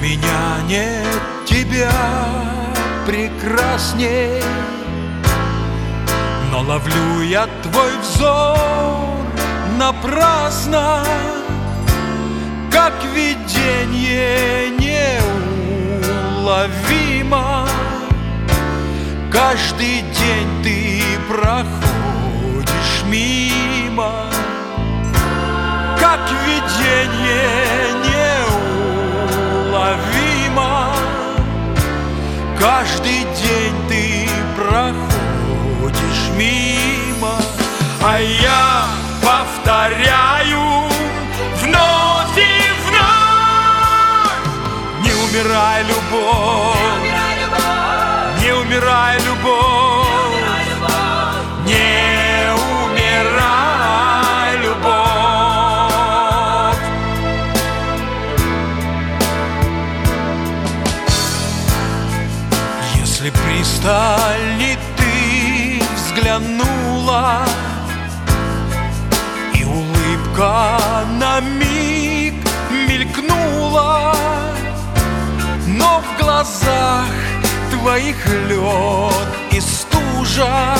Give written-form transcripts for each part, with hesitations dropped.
меня нет тебя прекрасней, но ловлю я твой взор напрасно, как видение неуловимо. Каждый день ты проходишь мимо, как видение неуловимо. Каждый день ты проходишь мимо, а я повторяю вновь и вновь: не умирай, любовь, не умирай, любовь, не умирай, любовь. Если пристально ты взглянула, и улыбка на миг мелькнула, но в глазах твоих лед и стужа,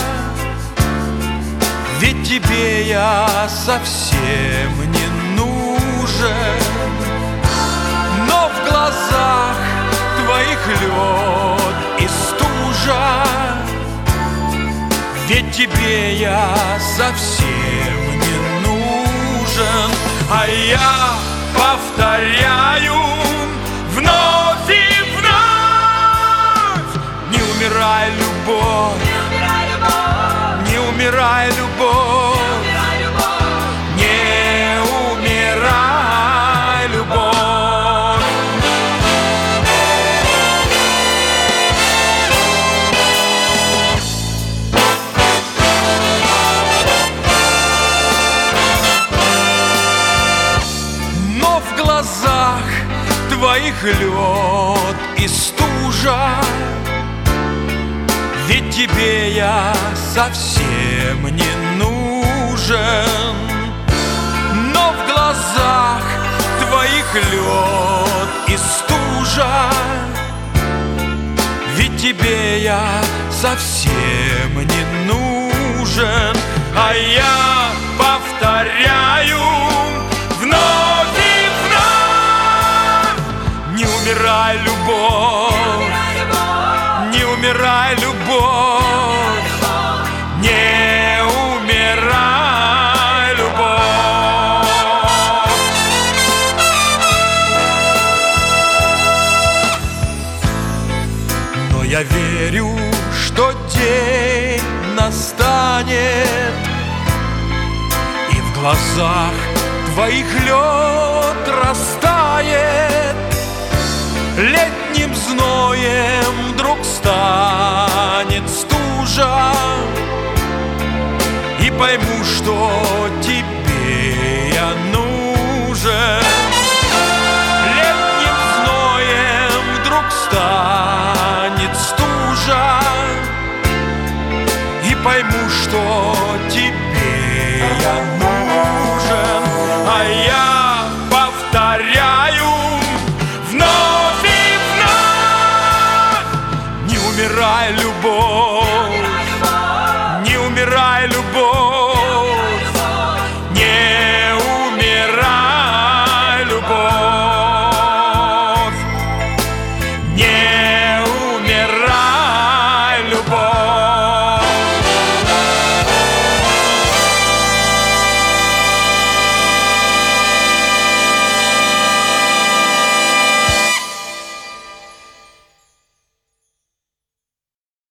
ведь тебе я совсем не нужен. Но в глазах твоих лед и стужа, ведь тебе я совсем не нужен. А я повторяю вновь и вновь: не умирай, любовь, не умирай, любовь, не умирай, любовь. Но в глазах твоих лед и стужа, ведь тебе я совсем не нужен. Но в глазах твоих лед и стужа, ведь тебе я совсем не нужен. А я повторяю вновь и вновь: не умирай, любовь, не умирай, любовь, не умирай, любовь. Но я верю, что день настанет, и в глазах твоих лед растает, летним зноем вдруг станет стужа, и пойму, что тебе я нужен. Летним зноем вдруг станет стужа, и пойму, что тебе я нужен. А я повторяю вновь и вновь: не умирай, любовь,